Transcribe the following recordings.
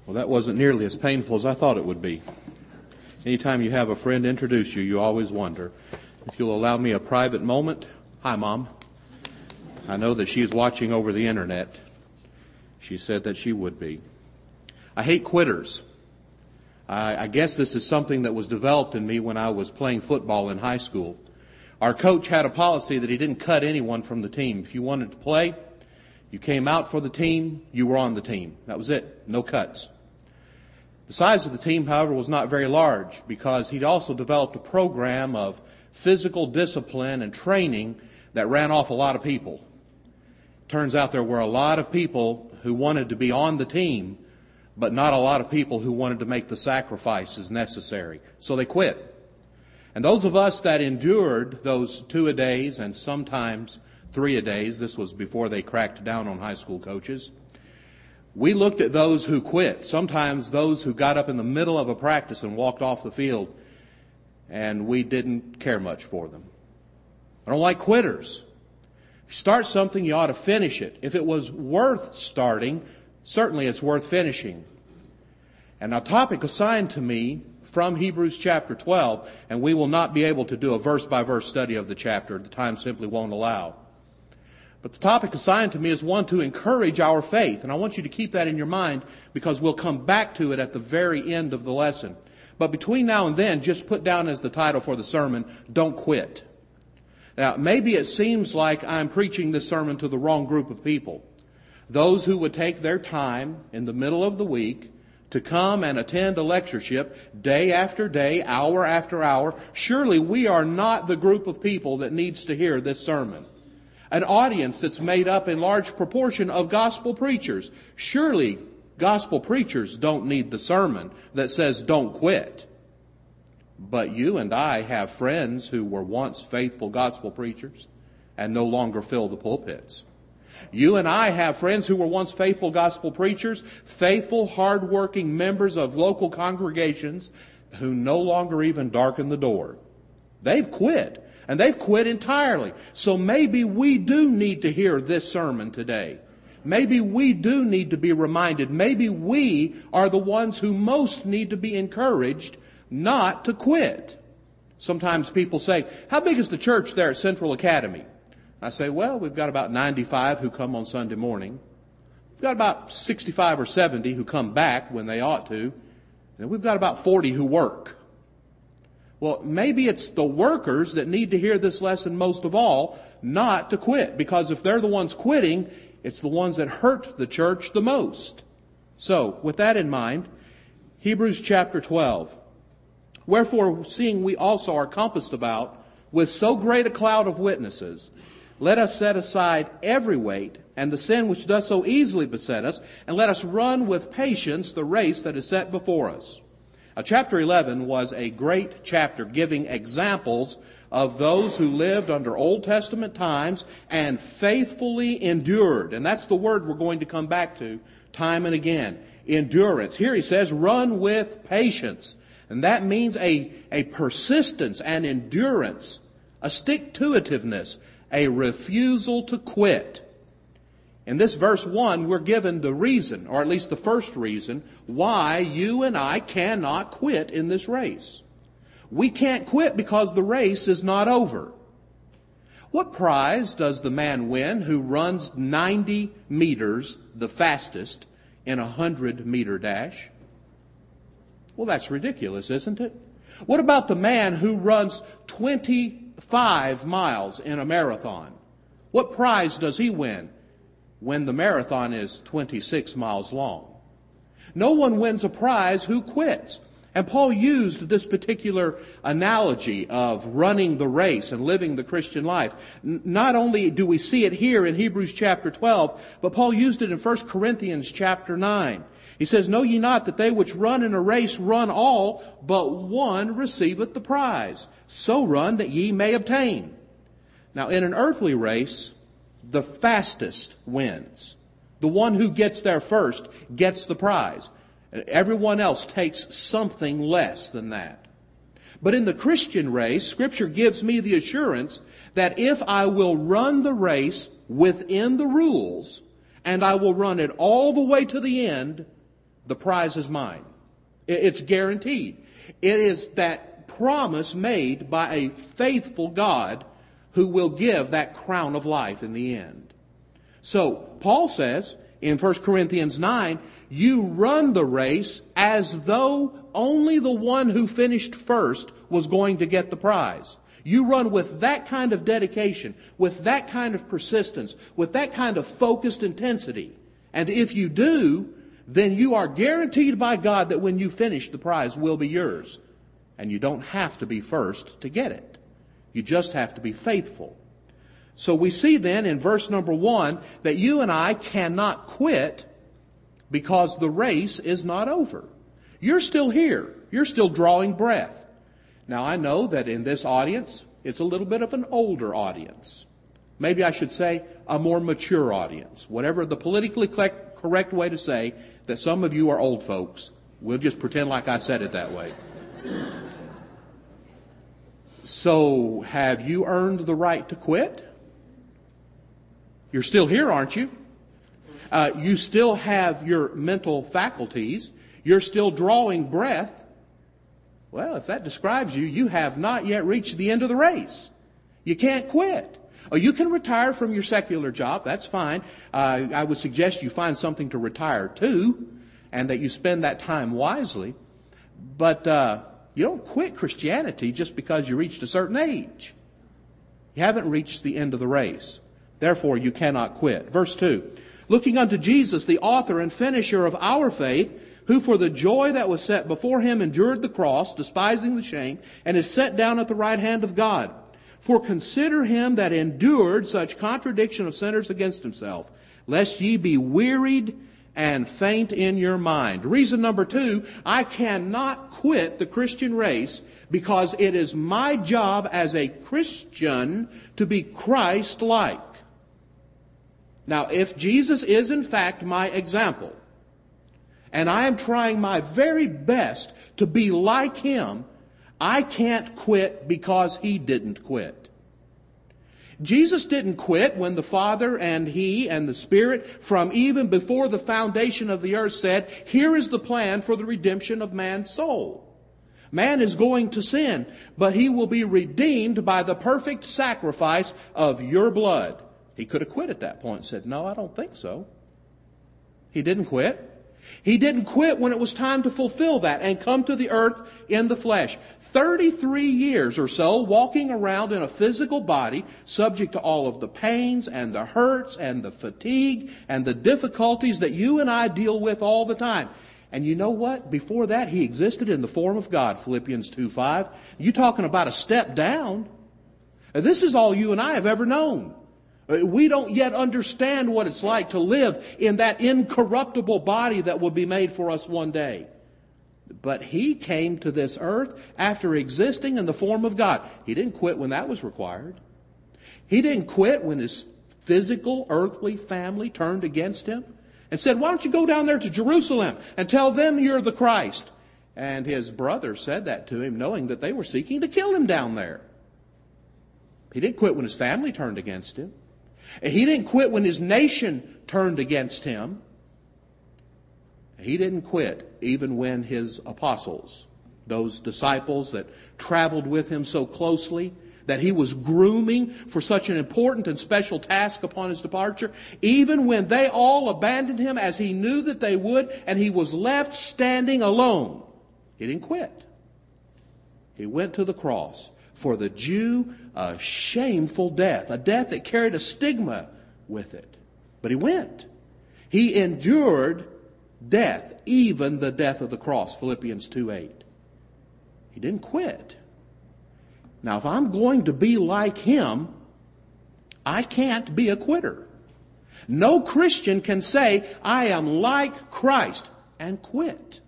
Well, that wasn't nearly as painful as I thought it would be. Anytime you have a friend introduce you, you always wonder. If you'll allow me a private moment. Hi, Mom. I know that she's watching over the internet. She said that she would be. I hate quitters. I guess this is something that was developed in me when I was playing football in high school. Our coach had a policy that he didn't cut anyone from the team. If you wanted to play, you came out for the team, you were on the team. That was it. No cuts. The size of the team, however, was not very large because he'd also developed a program of physical discipline and training that ran off a lot of people. Turns out there were a lot of people who wanted to be on the team, but not a lot of people who wanted to make the sacrifices necessary. So they quit. And those of us that endured those 2-a-days and sometimes 3-a-days, this was before they cracked down on high school coaches, we looked at those who quit, sometimes those who got up in the middle of a practice and walked off the field, and we didn't care much for them. I don't like quitters. If you start something, you ought to finish it. If it was worth starting, certainly it's worth finishing. And a topic assigned to me from Hebrews chapter 12, and we will not be able to do a verse-by-verse study of the chapter. The time simply won't allow. But the topic assigned to me is one to encourage our faith. And I want you to keep that in your mind because we'll come back to it at the very end of the lesson. But between now and then, just put down as the title for the sermon, Don't Quit. Now, maybe it seems like I'm preaching this sermon to the wrong group of people. Those who would take their time in the middle of the week to come and attend a lectureship day after day, hour after hour. Surely we are not the group of people that needs to hear this sermon. An audience that's made up in large proportion of gospel preachers. Surely gospel preachers don't need the sermon that says don't quit. But you and I have friends who were once faithful gospel preachers and no longer fill the pulpits. You and I have friends who were once faithful gospel preachers, faithful, hard-working members of local congregations who no longer even darken the door. They've quit. And they've quit entirely. So maybe we do need to hear this sermon today. Maybe we do need to be reminded. Maybe we are the ones who most need to be encouraged not to quit. Sometimes people say, how big is the church there at Central Academy? I say, well, we've got about 95 who come on Sunday morning. We've got about 65 or 70 who come back when they ought to. And we've got about 40 who work. Well, maybe it's the workers that need to hear this lesson most of all, not to quit. Because if they're the ones quitting, it's the ones that hurt the church the most. So, with that in mind, Hebrews chapter 12. Wherefore, seeing we also are compassed about with so great a cloud of witnesses, let us set aside every weight and the sin which does so easily beset us, and let us run with patience the race that is set before us. Chapter 11 was a great chapter giving examples of those who lived under Old Testament times and faithfully endured. And that's the word we're going to come back to time and again. Endurance. Here he says, run with patience. And that means a persistence and endurance, a stick-to-itiveness, a refusal to quit. In this verse 1, we're given the reason, or at least the first reason, why you and I cannot quit in this race. We can't quit because the race is not over. What prize does the man win who runs 90 meters the fastest in a 100-meter dash? Well, that's ridiculous, isn't it? What about the man who runs 25 miles in a marathon? What prize does he win when the marathon is 26 miles long? No one wins a prize who quits. And Paul used this particular analogy of running the race and living the Christian life. Not only do we see it here in Hebrews chapter 12, but Paul used it in 1 Corinthians chapter 9. He says, know ye not that they which run in a race run all, but one receiveth the prize. So run that ye may obtain. Now in an earthly race, the fastest wins. The one who gets there first gets the prize. Everyone else takes something less than that. But in the Christian race, Scripture gives me the assurance that if I will run the race within the rules, and I will run it all the way to the end, the prize is mine. It's guaranteed. It is that promise made by a faithful God who will give that crown of life in the end. So, Paul says in 1 Corinthians 9, you run the race as though only the one who finished first was going to get the prize. You run with that kind of dedication, with that kind of persistence, with that kind of focused intensity. And if you do, then you are guaranteed by God that when you finish, the prize will be yours. And you don't have to be first to get it. You just have to be faithful. So we see then in verse number 1 that you and I cannot quit because the race is not over. You're still here. You're still drawing breath. Now I know that in this audience, it's a little bit of an older audience. Maybe I should say a more mature audience. Whatever the politically correct way to say that some of you are old folks. We'll just pretend like I said it that way. So, have you earned the right to quit? You're still here, aren't you? You still have your mental faculties. You're still drawing breath. Well, if that describes you, you have not yet reached the end of the race. You can't quit. Oh, you can retire from your secular job. That's fine. I would suggest you find something to retire to and that you spend that time wisely. But you don't quit Christianity just because you reached a certain age. You haven't reached the end of the race. Therefore, you cannot quit. Verse 2. Looking unto Jesus, the author and finisher of our faith, who for the joy that was set before him endured the cross, despising the shame, and is set down at the right hand of God. For consider him that endured such contradiction of sinners against himself, lest ye be wearied and faint in your mind. Reason number 2, I cannot quit the Christian race because it is my job as a Christian to be Christ-like. Now, if Jesus is in fact my example, and I am trying my very best to be like him, I can't quit because he didn't quit. Jesus didn't quit when the Father and He and the Spirit from even before the foundation of the earth said, here is the plan for the redemption of man's soul. Man is going to sin, but he will be redeemed by the perfect sacrifice of your blood. He could have quit at that point and said, no, I don't think so. He didn't quit. He didn't quit when it was time to fulfill that and come to the earth in the flesh. 33 years or so walking around in a physical body, subject to all of the pains and the hurts and the fatigue and the difficulties that you and I deal with all the time. And you know what? Before that, he existed in the form of God, Philippians 2:5. You're talking about a step down. This is all you and I have ever known. We don't yet understand what it's like to live in that incorruptible body that will be made for us one day. But he came to this earth after existing in the form of God. He didn't quit when that was required. He didn't quit when his physical, earthly family turned against him and said, why don't you go down there to Jerusalem and tell them you're the Christ? And his brother said that to him, knowing that they were seeking to kill him down there. He didn't quit when his family turned against him. He didn't quit when his nation turned against him. He didn't quit even when his apostles, those disciples that traveled with him so closely, that he was grooming for such an important and special task upon his departure, even when they all abandoned him as he knew that they would, and he was left standing alone, he didn't quit. He went to the cross. For the Jew, a shameful death, a death that carried a stigma with it. But he went. He endured death, even the death of the cross, Philippians 2:8. He didn't quit. Now, if I'm going to be like him, I can't be a quitter. No Christian can say, I am like Christ, and quit.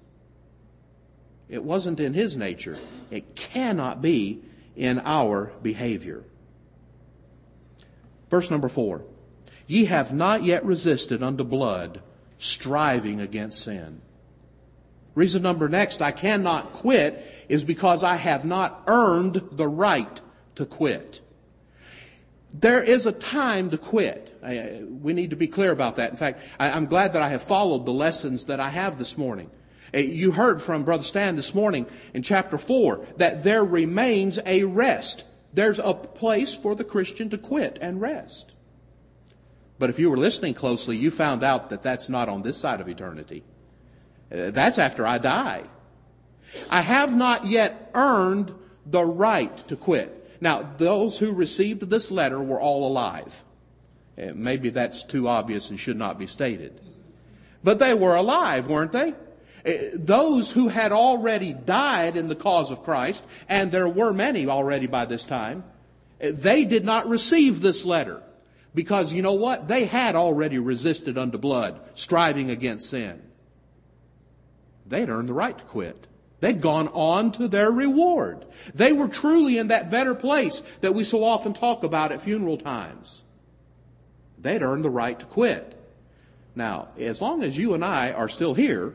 It wasn't in his nature. It cannot be in our behavior. Verse number 4. Ye have not yet resisted unto blood, striving against sin. Reason number next, I cannot quit, is because I have not earned the right to quit. There is a time to quit. We need to be clear about that. In fact, I'm glad that I have followed the lessons that I have this morning. You heard from Brother Stan this morning in chapter 4 that there remains a rest. There's a place for the Christian to quit and rest. But if you were listening closely, you found out that that's not on this side of eternity. That's after I die. I have not yet earned the right to quit. Now, those who received this letter were all alive. Maybe that's too obvious and should not be stated. But they were alive, weren't they? Those who had already died in the cause of Christ, and there were many already by this time, they did not receive this letter. Because you know what? They had already resisted unto blood, striving against sin. They'd earned the right to quit. They'd gone on to their reward. They were truly in that better place that we so often talk about at funeral times. They'd earned the right to quit. Now, as long as you and I are still here,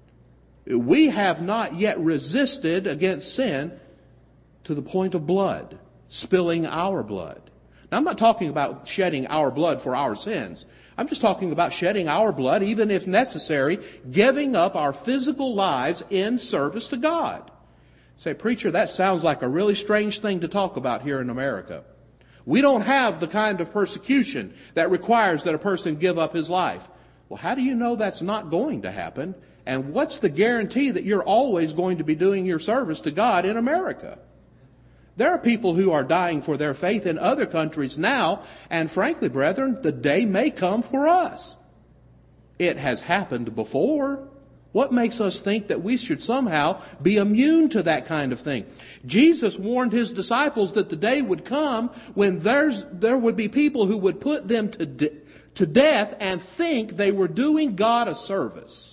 we have not yet resisted against sin to the point of blood, spilling our blood. Now, I'm not talking about shedding our blood for our sins. I'm just talking about shedding our blood, even if necessary, giving up our physical lives in service to God. Say, preacher, that sounds like a really strange thing to talk about here in America. We don't have the kind of persecution that requires that a person give up his life. Well, how do you know that's not going to happen? And what's the guarantee that you're always going to be doing your service to God in America? There are people who are dying for their faith in other countries now, and frankly, brethren, the day may come for us. It has happened before. What makes us think that we should somehow be immune to that kind of thing? Jesus warned his disciples that the day would come when there would be people who would put them to death and think they were doing God a service.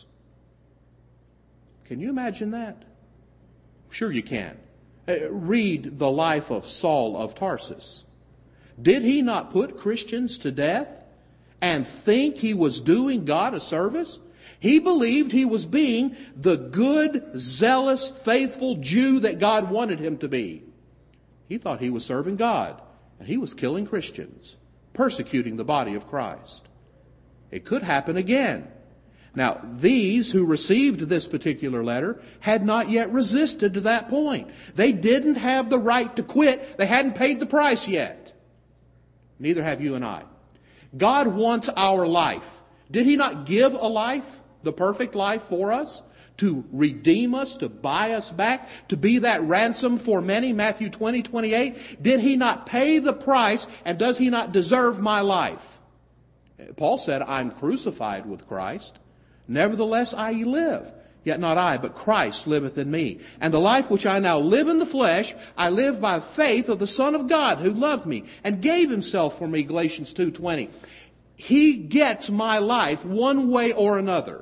Can you imagine that? Sure you can. Read the life of Saul of Tarsus. Did he not put Christians to death and think he was doing God a service? He believed he was being the good, zealous, faithful Jew that God wanted him to be. He thought he was serving God, and he was killing Christians, persecuting the body of Christ. It could happen again. Now, these who received this particular letter had not yet resisted to that point. They didn't have the right to quit. They hadn't paid the price yet. Neither have you and I. God wants our life. Did he not give a life, the perfect life for us, to redeem us, to buy us back, to be that ransom for many, Matthew 20:28? Did he not pay the price, and does he not deserve my life? Paul said, I'm crucified with Christ. Nevertheless I live, yet not I, but Christ liveth in me. And the life which I now live in the flesh, I live by faith of the Son of God, who loved me and gave himself for me, Galatians 2:20. He gets my life one way or another.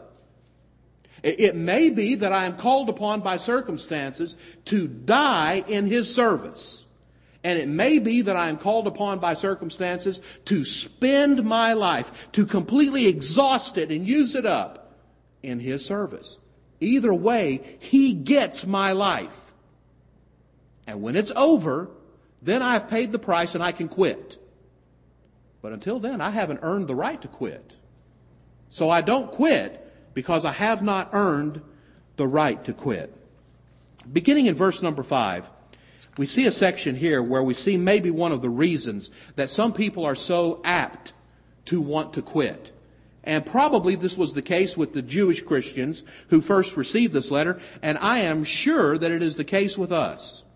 It may be that I am called upon by circumstances to die in his service. And it may be that I am called upon by circumstances to spend my life, to completely exhaust it and use it up in his service. Either way, he gets my life. And when it's over, then I've paid the price and I can quit. But until then, I haven't earned the right to quit. So I don't quit because I have not earned the right to quit. Beginning in verse number 5, we see a section here where we see maybe one of the reasons that some people are so apt to want to quit. And probably this was the case with the Jewish Christians who first received this letter, and I am sure that it is the case with us.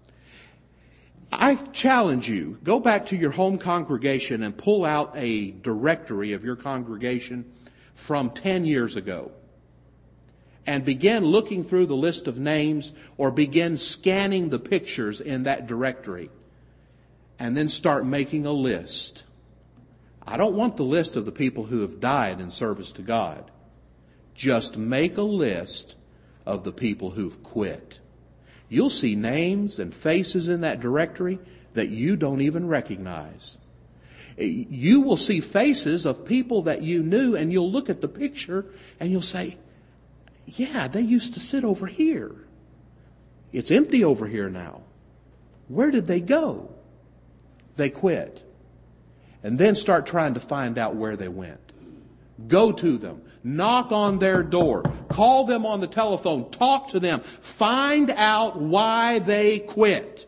I challenge you, go back to your home congregation and pull out a directory of your congregation from 10 years ago. And begin looking through the list of names or begin scanning the pictures in that directory. And then start making a list. I don't want the list of the people who have died in service to God. Just make a list of the people who've quit. You'll see names and faces in that directory that you don't even recognize. You will see faces of people that you knew, and you'll look at the picture and you'll say, yeah, they used to sit over here. It's empty over here now. Where did they go? They quit. And then start trying to find out where they went. Go to them. Knock on their door. Call them on the telephone. Talk to them. Find out why they quit.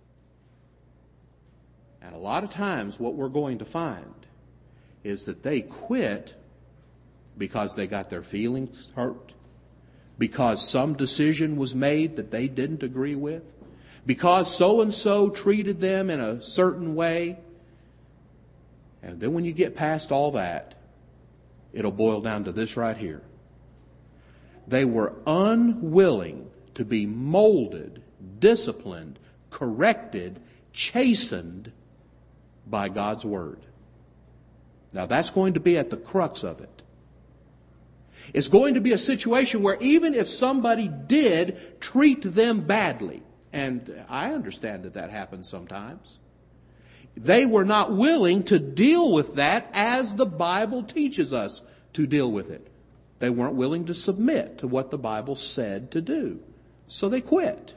And a lot of times what we're going to find is that they quit because they got their feelings hurt, because some decision was made that they didn't agree with, because so-and-so treated them in a certain way. And then when you get past all that, it'll boil down to this right here. They were unwilling to be molded, disciplined, corrected, chastened by God's Word. Now that's going to be at the crux of it. It's going to be a situation where even if somebody did treat them badly, and I understand that happens sometimes, they were not willing to deal with that as the Bible teaches us to deal with it. They weren't willing to submit to what the Bible said to do. So they quit.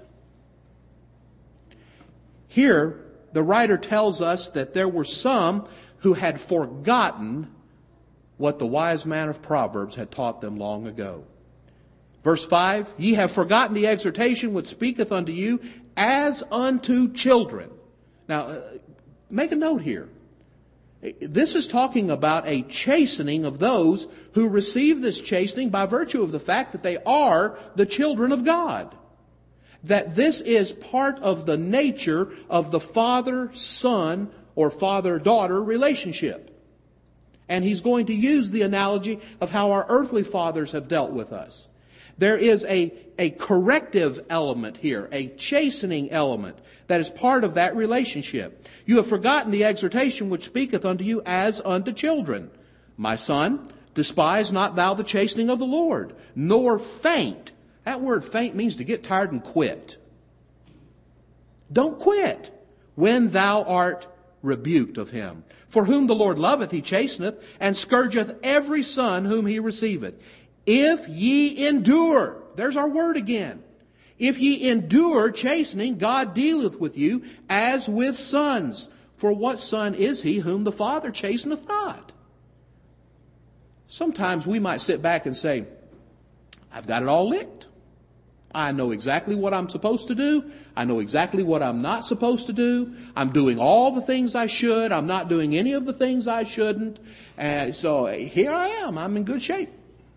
Here, the writer tells us that there were some who had forgotten what the wise man of Proverbs had taught them long ago. Verse 5, ye have forgotten the exhortation which speaketh unto you as unto children. Now, make a note here. This is talking about a chastening of those who receive this chastening by virtue of the fact that they are the children of God. That this is part of the nature of the father-son or father-daughter relationship. And he's going to use the analogy of how our earthly fathers have dealt with us. There is a corrective element here, a chastening element that is part of that relationship. You have forgotten the exhortation which speaketh unto you as unto children. My son, despise not thou the chastening of the Lord, nor faint. That word faint means to get tired and quit. Don't quit when thou art rebuked of him. For whom the Lord loveth, he chasteneth, and scourgeth every son whom he receiveth. If ye endure, there's our word again. If ye endure chastening, God dealeth with you as with sons. For what son is he whom the Father chasteneth not? Sometimes we might sit back and say, I've got it all licked. I know exactly what I'm supposed to do. I know exactly what I'm not supposed to do. I'm doing all the things I should. I'm not doing any of the things I shouldn't. So here I am. I'm in good shape.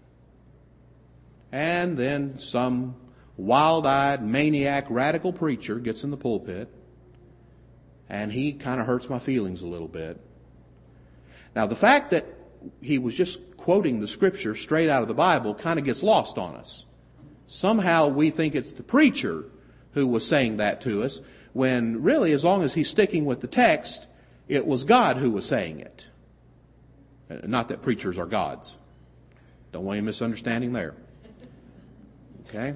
And then some wild-eyed, maniac, radical preacher gets in the pulpit, and he kind of hurts my feelings a little bit. Now, the fact that he was just quoting the Scripture straight out of the Bible kind of gets lost on us. Somehow we think it's the preacher who was saying that to us, when really, as long as he's sticking with the text, it was God who was saying it. Not that preachers are gods. Don't want any misunderstanding there. Okay?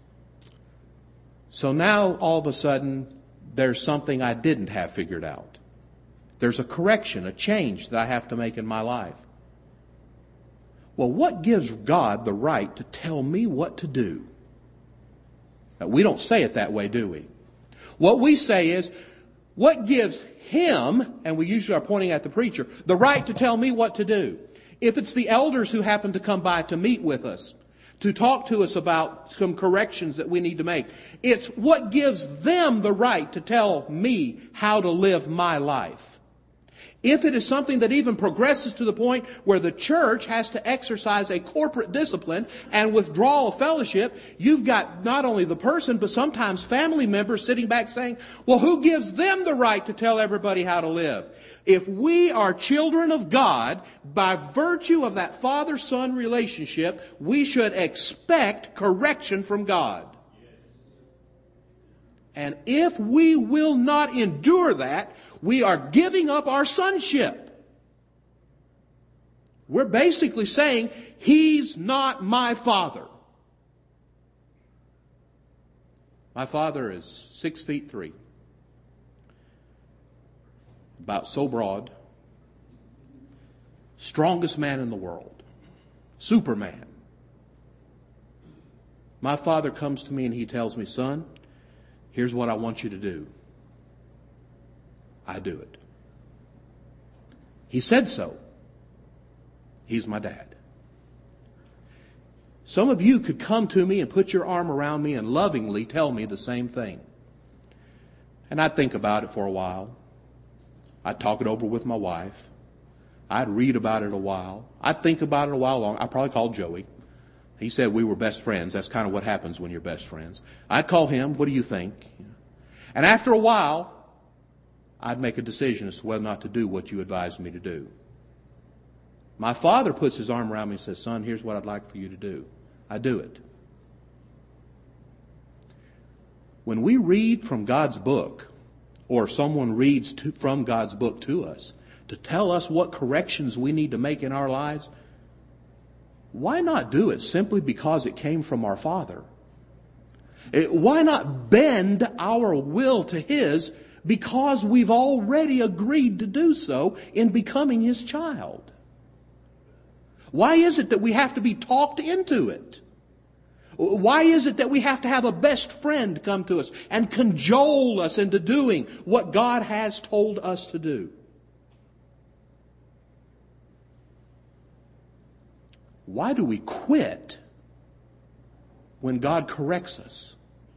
So now, all of a sudden, there's something I didn't have figured out. There's a correction, a change that I have to make in my life. Well, what gives God the right to tell me what to do? Now, we don't say it that way, do we? What we say is, what gives him, and we usually are pointing at the preacher, the right to tell me what to do? If it's the elders who happen to come by to meet with us, to talk to us about some corrections that we need to make, it's what gives them the right to tell me how to live my life. If it is something that even progresses to the point where the church has to exercise a corporate discipline and withdrawal of fellowship, you've got not only the person, but sometimes family members sitting back saying, well, who gives them the right to tell everybody how to live? If we are children of God, by virtue of that father-son relationship, we should expect correction from God. And if we will not endure that, we are giving up our sonship. We're basically saying, he's not my father. My father is 6'3", about so broad, strongest man in the world, Superman. My father comes to me and he tells me, son, here's what I want you to do. I do it. He said so. He's my dad. Some of you could come to me and put your arm around me and lovingly tell me the same thing. And I'd think about it for a while. I'd talk it over with my wife. I'd read about it a while. I'd think about it a while longer. I'd probably call Joey. He said we were best friends. That's kind of what happens when you're best friends. I'd call him. What do you think? And after a while, I'd make a decision as to whether or not to do what you advised me to do. My father puts his arm around me and says, son, here's what I'd like for you to do. I do it. When we read from God's book, or someone reads from God's book to us, to tell us what corrections we need to make in our lives, why not do it simply because it came from our Father? Why not bend our will to His because we've already agreed to do so in becoming His child? Why is it that we have to be talked into it? Why is it that we have to have a best friend come to us and cajole us into doing what God has told us to do? Why do we quit when God corrects us?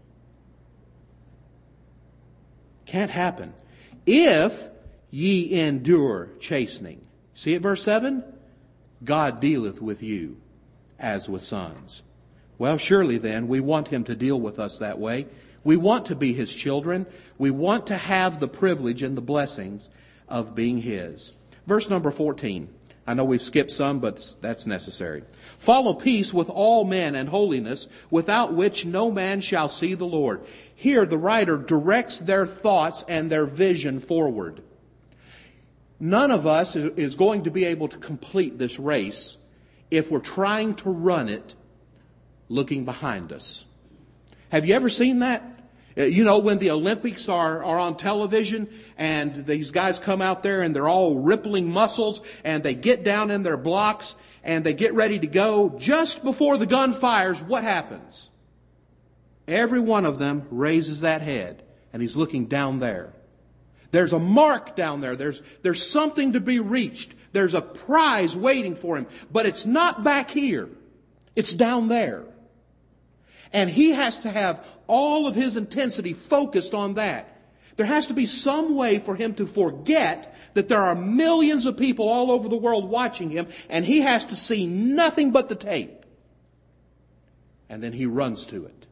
Can't happen. If ye endure chastening. See it, verse 7? God dealeth with you as with sons. Well, surely then, we want Him to deal with us that way. We want to be His children. We want to have the privilege and the blessings of being His. Verse number 14. I know we've skipped some, but that's necessary. Follow peace with all men and holiness, without which no man shall see the Lord. Here the writer directs their thoughts and their vision forward. None of us is going to be able to complete this race if we're trying to run it looking behind us. Have you ever seen that? You know, when the Olympics are on television and these guys come out there and they're all rippling muscles and they get down in their blocks and they get ready to go, just before the gun fires, what happens? Every one of them raises that head and he's looking down there. There's a mark down there. There's something to be reached. There's a prize waiting for him. But it's not back here. It's down there. And he has to have all of his intensity focused on that. There has to be some way for him to forget that there are millions of people all over the world watching him, and he has to see nothing but the tape. And then he runs to it.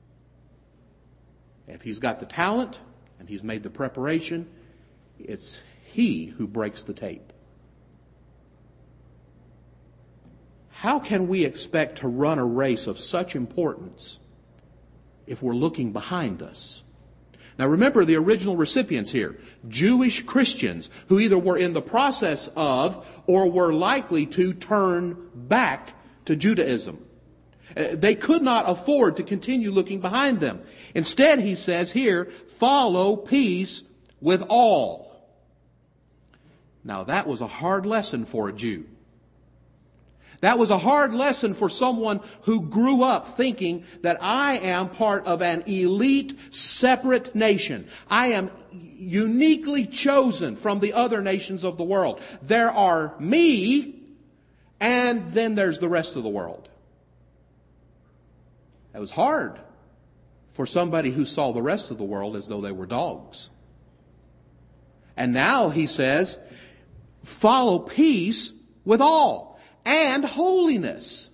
If he's got the talent and he's made the preparation, it's he who breaks the tape. How can we expect to run a race of such importance if we're looking behind us? Now remember the original recipients here. Jewish Christians who either were in the process of or were likely to turn back to Judaism. They could not afford to continue looking behind them. Instead, he says here, follow peace with all. Now that was a hard lesson for a Jew. That was a hard lesson for someone who grew up thinking that I am part of an elite, separate nation. I am uniquely chosen from the other nations of the world. There are me, and then there's the rest of the world. It was hard for somebody who saw the rest of the world as though they were dogs. And now he says, follow peace with all. And holiness.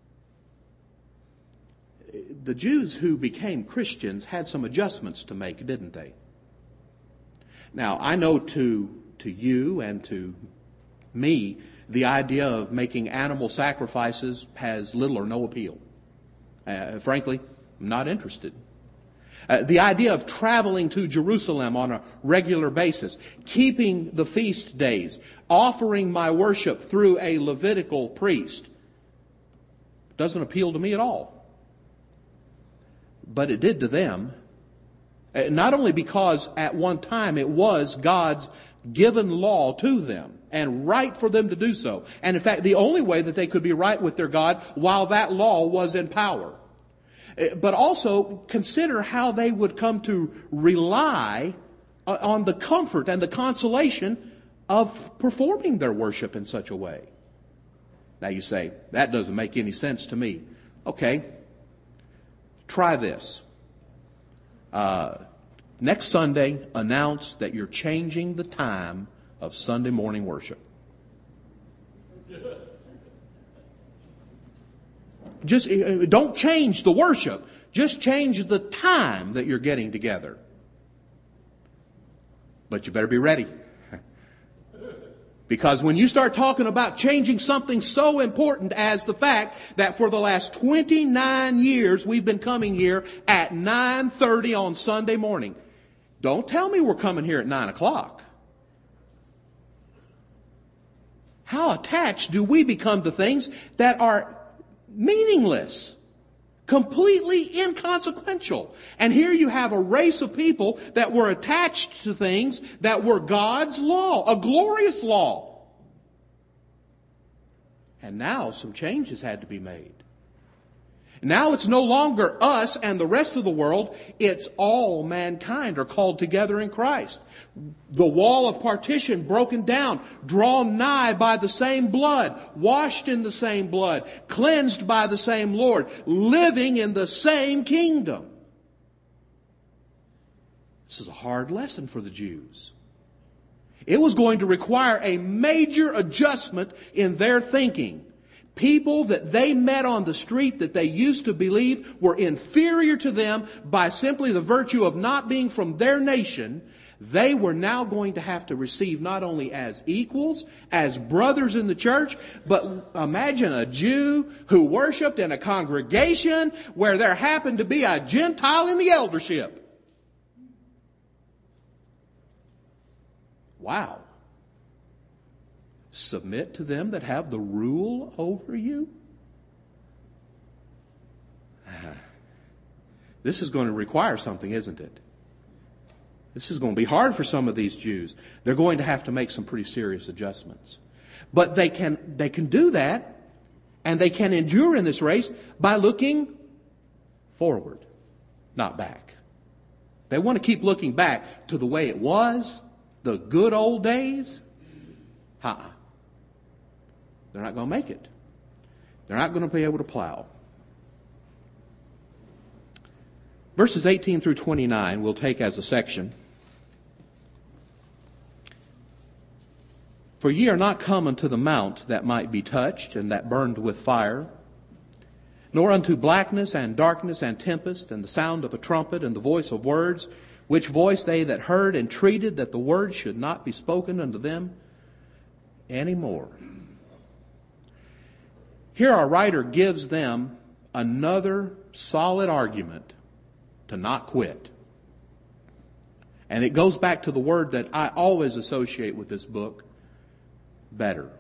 The Jews who became Christians had some adjustments to make, didn't they? Now, I know to you and to me, the idea of making animal sacrifices has little or no appeal. Frankly, I'm not interested. The idea of traveling to Jerusalem on a regular basis, keeping the feast days, offering my worship through a Levitical priest, doesn't appeal to me at all. But it did to them. Not only because at one time it was God's given law to them and right for them to do so. And in fact, the only way that they could be right with their God while that law was in power. But also consider how they would come to rely on the comfort and the consolation of performing their worship in such a way. Now you say, that doesn't make any sense to me. Okay, try this. Next Sunday, announce that you're changing the time of Sunday morning worship. Just don't change the worship. Just change the time that you're getting together. But you better be ready. Because when you start talking about changing something so important as the fact that for the last 29 years we've been coming here at 9:30 on Sunday morning. Don't tell me we're coming here at 9 o'clock. How attached do we become to things that are meaningless? Completely inconsequential. And here you have a race of people that were attached to things that were God's law, a glorious law. And now some changes had to be made. Now it's no longer us and the rest of the world. It's all mankind are called together in Christ. The wall of partition broken down, drawn nigh by the same blood, washed in the same blood, cleansed by the same Lord, living in the same kingdom. This is a hard lesson for the Jews. It was going to require a major adjustment in their thinking. People that they met on the street that they used to believe were inferior to them by simply the virtue of not being from their nation, they were now going to have to receive not only as equals, as brothers in the church, but imagine a Jew who worshiped in a congregation where there happened to be a Gentile in the eldership. Wow. Submit to them that have the rule over you? This is going to require something, isn't it? This is going to be hard for some of these Jews. They're going to have to make some pretty serious adjustments. But they can do that, and they can endure in this race by looking forward, not back. They want to keep looking back to the way it was, the good old days. They're not going to make it. They're not going to be able to plow. Verses 18 through 29 we'll take as a section. For ye are not come unto the mount that might be touched, and that burned with fire, nor unto blackness and darkness and tempest, and the sound of a trumpet, and the voice of words, which voice they that heard entreated that the word should not be spoken unto them any more. Here our writer gives them another solid argument to not quit. And it goes back to the word that I always associate with this book, better.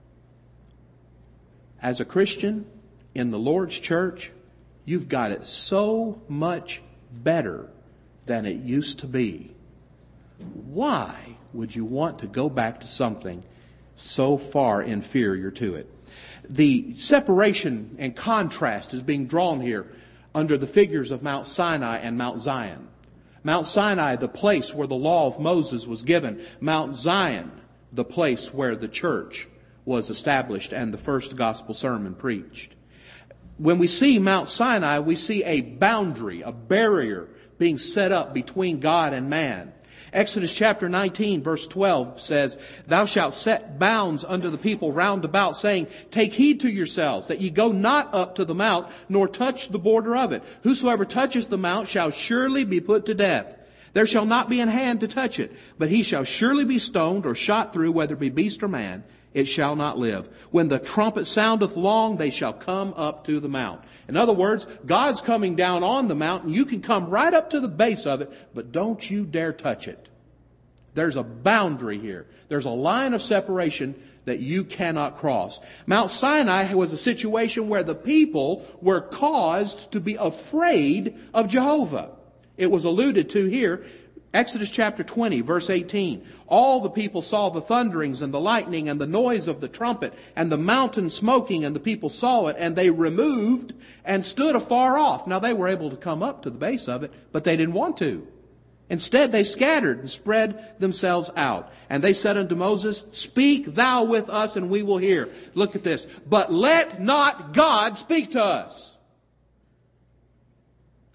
As a Christian in the Lord's church, you've got it so much better than it used to be. Why would you want to go back to something so far inferior to it? The separation and contrast is being drawn here under the figures of Mount Sinai and Mount Zion. Mount Sinai, the place where the law of Moses was given. Mount Zion, the place where the church was established and the first gospel sermon preached. When we see Mount Sinai, we see a boundary, a barrier being set up between God and man. Exodus chapter 19 verse 12 says, Thou shalt set bounds unto the people round about, saying, Take heed to yourselves, that ye go not up to the mount, nor touch the border of it. Whosoever toucheth the mount shall surely be put to death. There shall not be an hand to touch it, but he shall surely be stoned or shot through, whether it be beast or man. It shall not live. When the trumpet soundeth long, they shall come up to the mount. In other words, God's coming down on the mountain. You can come right up to the base of it, but don't you dare touch it. There's a boundary here. There's a line of separation that you cannot cross. Mount Sinai was a situation where the people were caused to be afraid of Jehovah. It was alluded to here. Exodus chapter 20, verse 18. All the people saw the thunderings and the lightning and the noise of the trumpet and the mountain smoking, and the people saw it, and they removed and stood afar off. Now they were able to come up to the base of it, but they didn't want to. Instead, they scattered and spread themselves out. And they said unto Moses, Speak thou with us, and we will hear. Look at this. But let not God speak to us.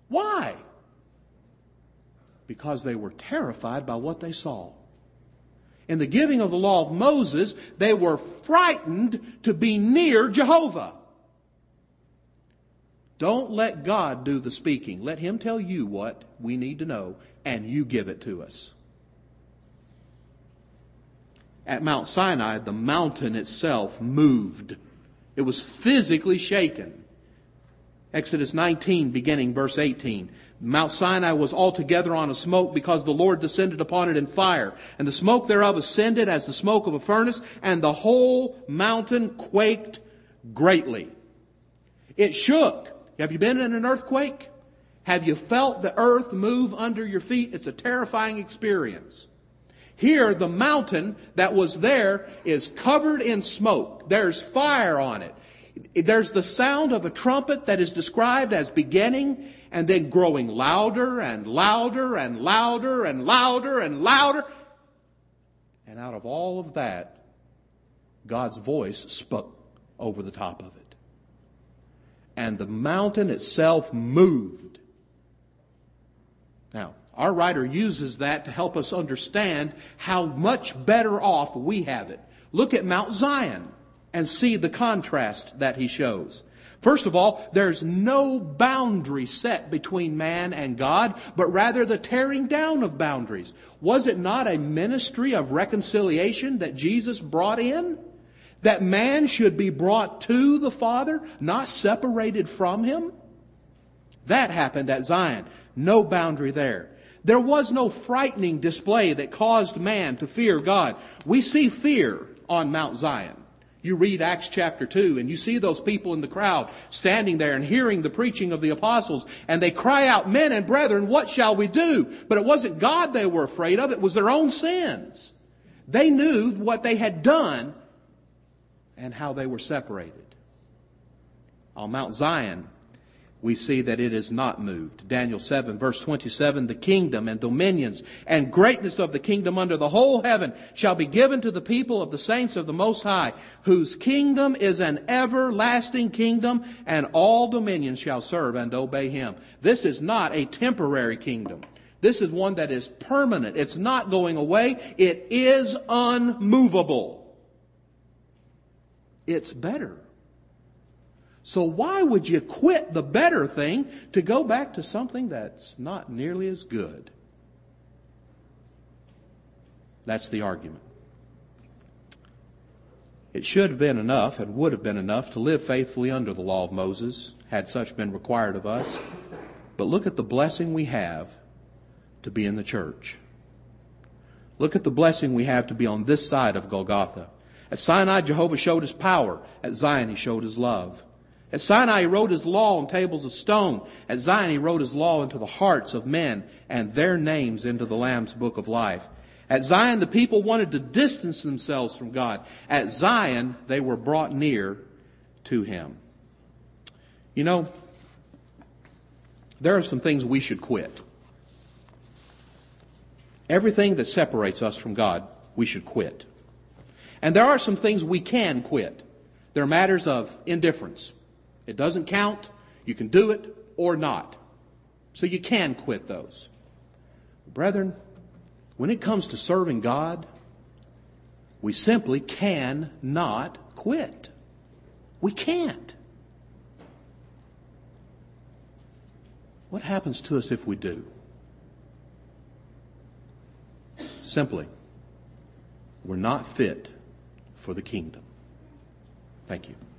Why? Because they were terrified by what they saw. In the giving of the law of Moses, they were frightened to be near Jehovah. Don't let God do the speaking. Let Him tell you what we need to know, and you give it to us. At Mount Sinai, the mountain itself moved. It was physically shaken. Exodus 19, beginning verse 18. Mount Sinai was altogether on a smoke because the Lord descended upon it in fire. And the smoke thereof ascended as the smoke of a furnace, and the whole mountain quaked greatly. It shook. Have you been in an earthquake? Have you felt the earth move under your feet? It's a terrifying experience. Here, the mountain that was there is covered in smoke. There's fire on it. There's the sound of a trumpet that is described as beginning and then growing louder and louder and louder and louder and louder. And out of all of that, God's voice spoke over the top of it. And the mountain itself moved. Now, our writer uses that to help us understand how much better off we have it. Look at Mount Zion and see the contrast that he shows. First of all, there's no boundary set between man and God, but rather the tearing down of boundaries. Was it not a ministry of reconciliation that Jesus brought in? That man should be brought to the Father, not separated from Him? That happened at Zion. No boundary there. There was no frightening display that caused man to fear God. We see fear on Mount Zion. You read Acts chapter 2 and you see those people in the crowd standing there and hearing the preaching of the apostles, and they cry out, "Men and brethren, what shall we do?" But it wasn't God they were afraid of, it was their own sins. They knew what they had done and how they were separated. On Mount Zion, we see that it is not moved. Daniel 7 verse 27, "The kingdom and dominions and greatness of the kingdom under the whole heaven shall be given to the people of the saints of the Most High, whose kingdom is an everlasting kingdom, and all dominions shall serve and obey Him." This is not a temporary kingdom. This is one that is permanent. It's not going away. It is unmovable. It's better. So why would you quit the better thing to go back to something that's not nearly as good? That's the argument. It should have been enough and would have been enough to live faithfully under the law of Moses, had such been required of us. But look at the blessing we have to be in the church. Look at the blessing we have to be on this side of Golgotha. At Sinai, Jehovah showed His power. At Zion, He showed His love. At Sinai, He wrote His law on tables of stone. At Zion, He wrote His law into the hearts of men and their names into the Lamb's book of life. At Zion, the people wanted to distance themselves from God. At Zion, they were brought near to Him. You know, there are some things we should quit. Everything that separates us from God, we should quit. And there are some things we can quit. They're matters of indifference. It doesn't count. You can do it or not. So you can quit those. Brethren, when it comes to serving God, we simply cannot quit. We can't. What happens to us if we do? Simply, we're not fit for the kingdom. Thank you.